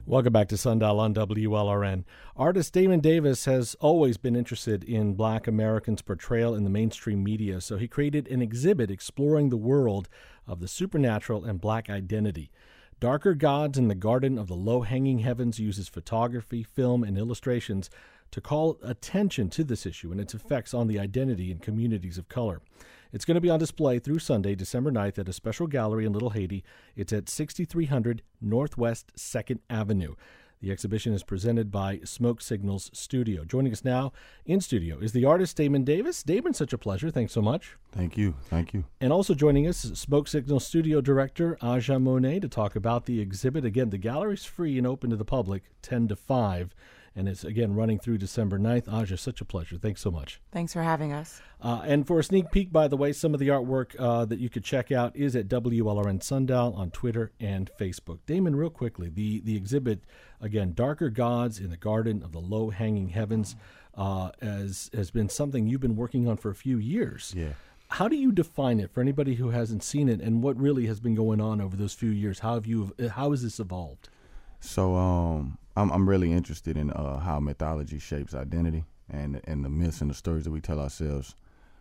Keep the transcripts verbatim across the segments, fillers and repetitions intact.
Welcome back to Sundial on W L R N. Artist Damon Davis has always been interested in Black Americans' portrayal in the mainstream media, so he created an exhibit exploring the world of the supernatural and Black identity. Darker Gods in the Garden of the Low-Hanging Heavens uses photography, film, and illustrations to call attention to this issue and its effects on the identity in communities of color. It's going to be on display through Sunday, December ninth, at a special gallery in Little Haiti. It's at sixty-three hundred Northwest second Avenue. The exhibition is presented by Smoke Signals Studio. Joining us now in studio is the artist Damon Davis. Damon, such a pleasure. Thanks so much. Thank you. Thank you. And also joining us is Smoke Signals Studio Director Aja Monet to talk about the exhibit. Again, the gallery's free and open to the public, ten to five. And it's, again, running through December ninth. Aja, such a pleasure. Thanks so much. Thanks for having us. Uh, and for a sneak peek, by the way, some of the artwork uh, that you could check out is at W L R N Sundial on Twitter and Facebook. Damon, real quickly, the, the exhibit, again, Darker Gods in the Garden of the Low-Hanging Heavens, uh, has, has been something you've been working on for a few years. Yeah. How do you define it for anybody who hasn't seen it, and what really has been going on over those few years? How have you? How has this evolved? So um, I'm I'm really interested in uh, how mythology shapes identity and and the myths and the stories that we tell ourselves,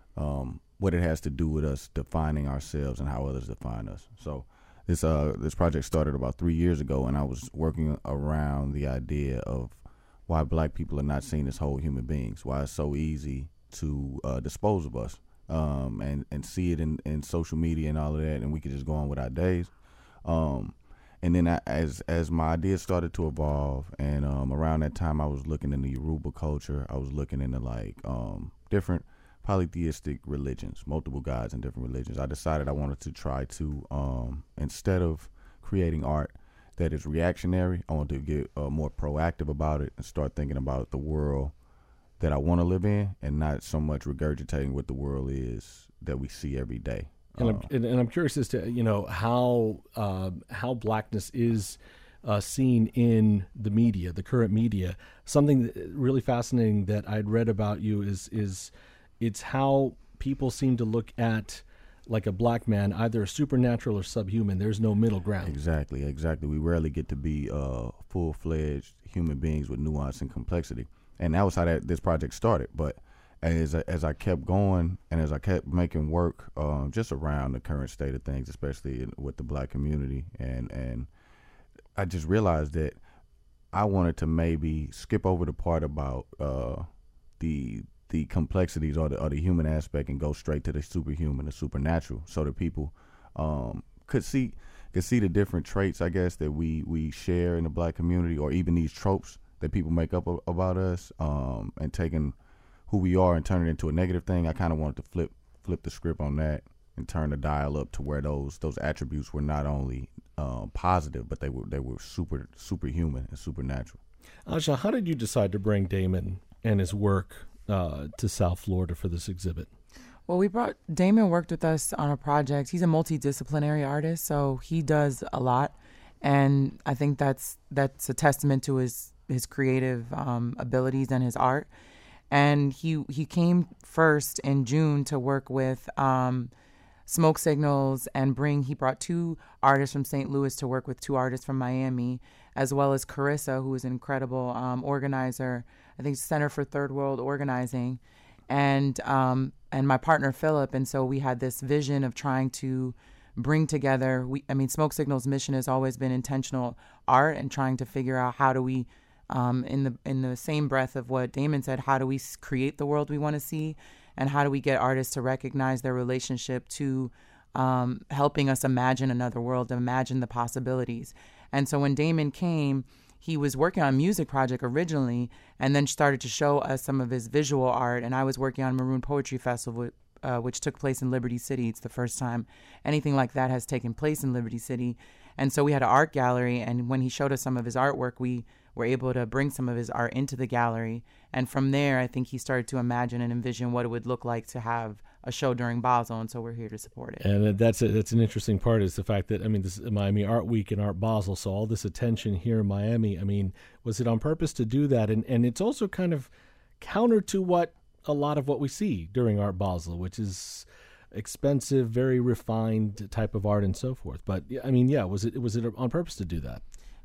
um, what it has to do with us defining ourselves and how others define us. So this uh this project started about three years ago, and I was working around the idea of why Black people are not seen as whole human beings, why it's so easy to uh, dispose of us, um, and and see it in, in social media and all of that, and we could just go on with our days. Um, And then I, as as my ideas started to evolve, and um, around that time I was looking into Yoruba culture, I was looking into like um, different polytheistic religions, multiple gods in different religions. I decided I wanted to try to, um, instead of creating art that is reactionary, I wanted to get uh, more proactive about it and start thinking about the world that I want to live in, and not so much regurgitating what the world is that we see every day. And I'm, and, and I'm curious as to, you know, how uh, how Blackness is uh, seen in the media, the current media. Something that, really fascinating that I'd read about you is is it's how people seem to look at like a Black man, either supernatural or subhuman. There's no middle ground. Exactly, exactly. We rarely get to be uh, full-fledged human beings with nuance and complexity. And that was how that, this project started. But As I, as I kept going and as I kept making work um, just around the current state of things, especially in, with the Black community, and, and I just realized that I wanted to maybe skip over the part about uh, the the complexities or the, or the human aspect and go straight to the superhuman, the supernatural, so that people um, could see could see the different traits, I guess, that we, we share in the Black community, or even these tropes that people make up a, about us, um, and taking who we are and turn it into a negative thing. I kind of wanted to flip flip the script on that and turn the dial up to where those those attributes were not only uh, positive, but they were they were super superhuman and supernatural. Aja, how did you decide to bring Damon and his work uh, to South Florida for this exhibit? Well, we brought Damon worked with us on a project. He's a multidisciplinary artist, so he does a lot, and I think that's that's a testament to his his creative um, abilities and his art. And he he came first in June to work with um, Smoke Signals and bring, he brought two artists from Saint Louis to work with two artists from Miami, as well as Carissa, who is an incredible um, organizer, I think Center for Third World Organizing, and um, and my partner Philip. And so we had this vision of trying to bring together, we, I mean, Smoke Signals' mission has always been intentional art and trying to figure out how do we Um, in the in the same breath of what Damon said, how do we create the world we want to see, and how do we get artists to recognize their relationship to um, helping us imagine another world, imagine the possibilities. And so when Damon came, he was working on a music project originally, and then started to show us some of his visual art. And I was working on Maroon Poetry Festival, uh, which took place in Liberty City. It's the first time anything like that has taken place in Liberty City. And so we had an art gallery, and when he showed us some of his artwork, we were able to bring some of his art into the gallery. And from there, I think he started to imagine and envision what it would look like to have a show during Basel, and so we're here to support it. And that's a, that's an interesting part, is the fact that, I mean, this is Miami Art Week and Art Basel, so all this attention here in Miami, I mean, was it on purpose to do that? And, and it's also kind of counter to what a lot of what we see during Art Basel, which is expensive, very refined type of art and so forth. But I mean, yeah, was it was it on purpose to do that?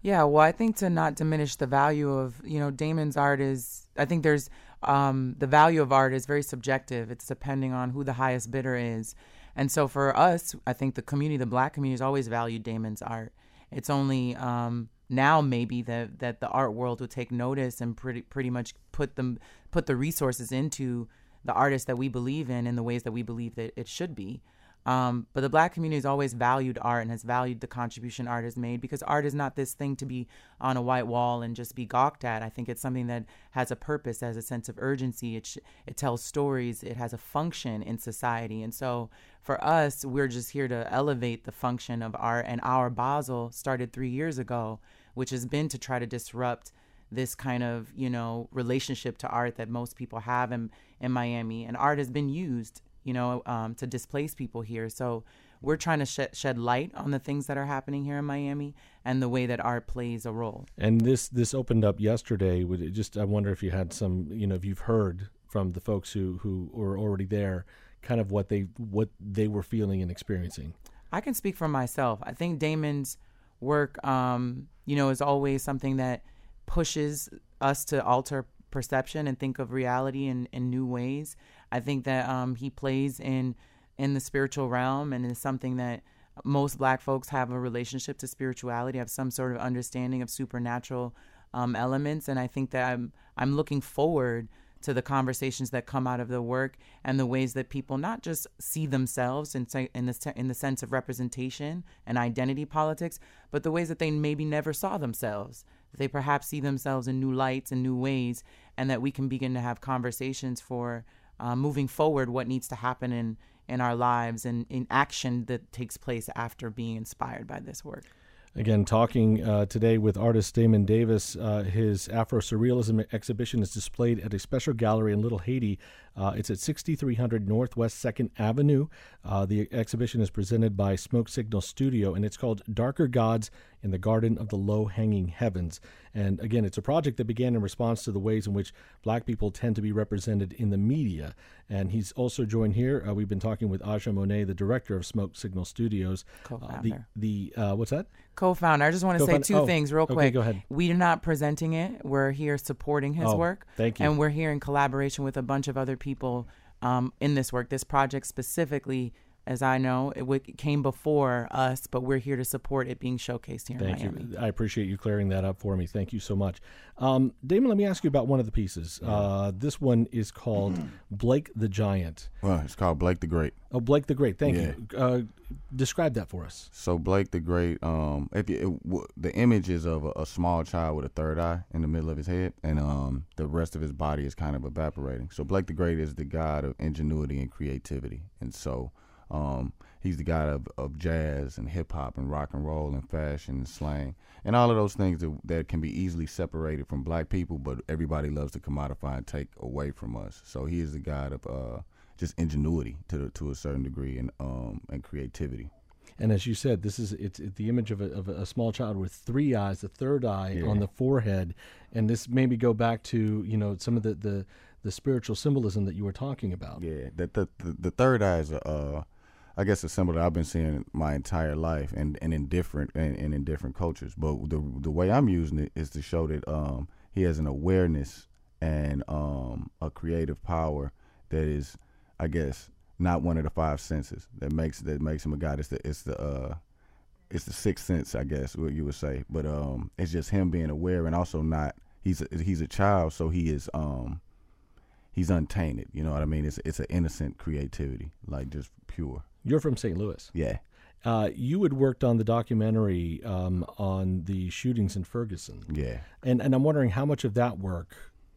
Yeah, well, I think to not diminish the value of, you know, Damon's art is, I think there's, um, the value of art is very subjective. It's depending on who the highest bidder is. And so for us, I think the community, the black community, has always valued Damon's art. It's only um, now maybe that, that the art world would take notice and pretty pretty much put them put the resources into the artists that we believe in in the ways that we believe that it should be. Um, but the black community has always valued art and has valued the contribution art has made, because art is not this thing to be on a white wall and just be gawked at. I think it's something that has a purpose, has a sense of urgency. It sh- it tells stories. It has a function in society. And so for us, we're just here to elevate the function of art. And our Basel started three years ago, which has been to try to disrupt this kind of, you know, relationship to art that most people have in, in Miami. And art has been used, you know, um, to displace people here. So we're trying to sh- shed light on the things that are happening here in Miami and the way that art plays a role. And this this opened up yesterday. Would it just, I wonder if you had some, you know, if you've heard from the folks who, who were already there, kind of what they what they were feeling and experiencing. I can speak for myself. I think Damon's work, um, you know, is always something that pushes us to alter perception and think of reality in, in new ways. I think that um, he plays in in the spiritual realm, and is something that most black folks have a relationship to spirituality, have some sort of understanding of supernatural um, elements. And I think that I'm I'm looking forward to the conversations that come out of the work and the ways that people not just see themselves in, in, the, in the sense of representation and identity politics, but the ways that they maybe never saw themselves. They perhaps see themselves in new lights and new ways, and that we can begin to have conversations for uh, moving forward what needs to happen in, in our lives and in action that takes place after being inspired by this work. Again, talking uh, today with artist Damon Davis. Uh, his Afro-Surrealism exhibition is displayed at a special gallery in Little Haiti. Uh, it's at sixty-three hundred Northwest second Avenue. Uh, the exhibition is presented by Smoke Signal Studio, and it's called Darker Gods in the Garden of the Low-Hanging Heavens. And again, it's a project that began in response to the ways in which black people tend to be represented in the media. And he's also joined here. Uh, we've been talking with Aja Monet, the director of Smoke Signal Studios. Co-founder. Uh, the, the uh, what's that? Co-founder. I just want to say two oh, things real quick. Okay, go ahead. We are not presenting it. We're here supporting his oh, work. Thank you. And we're here in collaboration with a bunch of other people um, in this work. This project specifically, as I know, it w- came before us, but we're here to support it being showcased here Thank in Miami. you. I appreciate you clearing that up for me. Thank you so much. Um, Damon, let me ask you about one of the pieces. Yeah. Uh, this one is called Blake the Giant. Well, it's called Blake the Great. Oh, Blake the Great. Thank yeah. you. Uh, describe that for us. So Blake the Great, um, if you, it, w- the image is of a, a small child with a third eye in the middle of his head, and um, the rest of his body is kind of evaporating. So Blake the Great is the god of ingenuity and creativity. And so um, he's the god of, of jazz and hip-hop and rock and roll and fashion and slang and all of those things that, that can be easily separated from black people, but everybody loves to commodify and take away from us. So he is the god of uh, just ingenuity to the, to a certain degree and um, and creativity. And as you said, this is it's, it's the image of a, of a small child with three eyes, the third eye yeah. on the forehead, and this maybe go back to you know some of the, the, the spiritual symbolism that you were talking about. Yeah, the the the, the third eye is a, uh, I guess a symbol that I've been seeing my entire life, and, and in different and, and in different cultures. But the the way I'm using it is to show that um, he has an awareness and um, a creative power that is, I guess, not one of the five senses that makes that makes him a god. It's the it's the uh, it's the sixth sense, I guess, what you would say. But um, it's just him being aware, and also not he's a, he's a child, so he is um, he's untainted. You know what I mean? It's it's an innocent creativity, like just pure. You're from Saint Louis. Yeah. Uh, you had worked on the documentary um, on the shootings in Ferguson. Yeah. And and I'm wondering how much of that work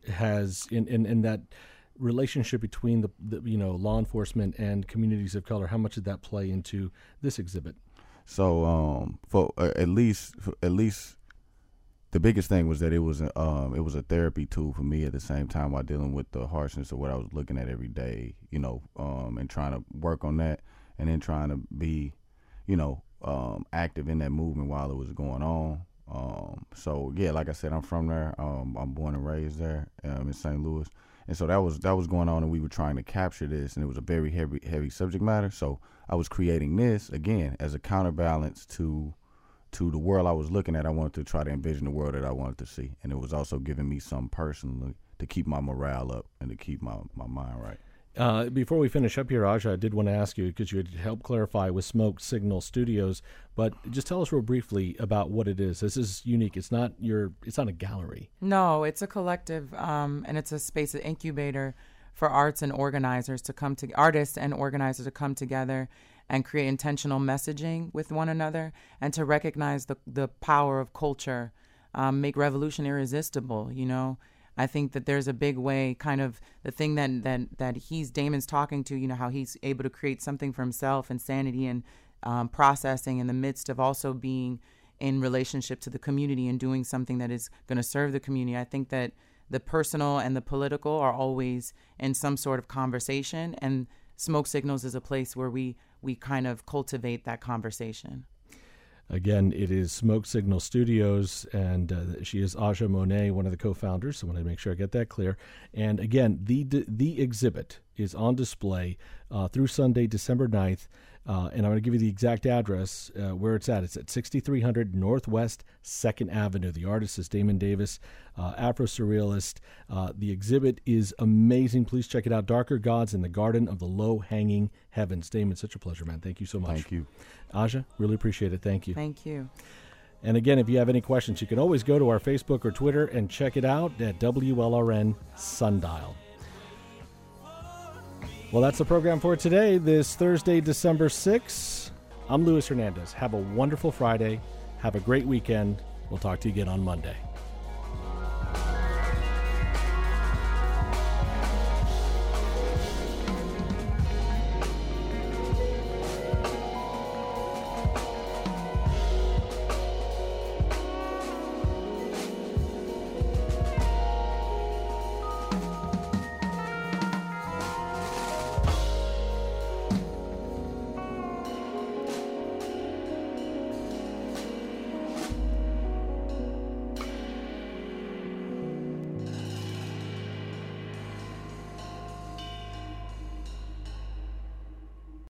has in in, in that relationship between the, the you know law enforcement and communities of color. How much did that play into this exhibit? So um, for uh, at least for at least the biggest thing was that it was a, um, it was a therapy tool for me at the same time while dealing with the harshness of what I was looking at every day. You know, um, and trying to work on that, and then trying to be, you know, um, active in that movement while it was going on. Um, so yeah, like I said, I'm from there. Um, I'm born and raised there um, in Saint Louis. And so that was that was going on, and we were trying to capture this, and it was a very heavy heavy subject matter. So I was creating this again as a counterbalance to to the world I was looking at, I wanted to try to envision the world that I wanted to see. And it was also giving me some personally to keep my morale up and to keep my, my mind right. Uh, before we finish up here, Aja, I did want to ask you, because you had helped clarify with Smoke Signal Studios, but just tell us real briefly about what it is. This is unique. It's not your, it's not a gallery. No, it's a collective, um, and it's a space, an incubator for arts and organizers to come to, artists and organizers to come together and create intentional messaging with one another, and to recognize the the power of culture, um, make revolution irresistible, you know. I think that there's a big way, kind of the thing that, that, that he's, Damon's talking to, you know, how he's able to create something for himself and sanity and um, processing in the midst of also being in relationship to the community and doing something that is going to serve the community. I think that the personal and the political are always in some sort of conversation, and Smoke Signals is a place where we, we kind of cultivate that conversation. Again, it is Smoke Signal Studios, and uh, she is Aja Monet, one of the co-founders, so I want to make sure I get that clear. And again, the the exhibit is on display uh, through Sunday, December ninth, uh, and I'm going to give you the exact address uh, where it's at. It's at sixty-three hundred Northwest second Avenue. The artist is Damon Davis, uh, Afro-Surrealist. Uh, the exhibit is amazing. Please check it out. Darker Gods in the Garden of the Low-Hanging Heavens. Damon, such a pleasure, man. Thank you so much. Thank you. Aja, really appreciate it. Thank you. Thank you. And again, if you have any questions, you can always go to our Facebook or Twitter and check it out at W L R N Sundial. Well, that's the program for today, this Thursday, December sixth. I'm Luis Hernandez. Have a wonderful Friday. Have a great weekend. We'll talk to you again on Monday.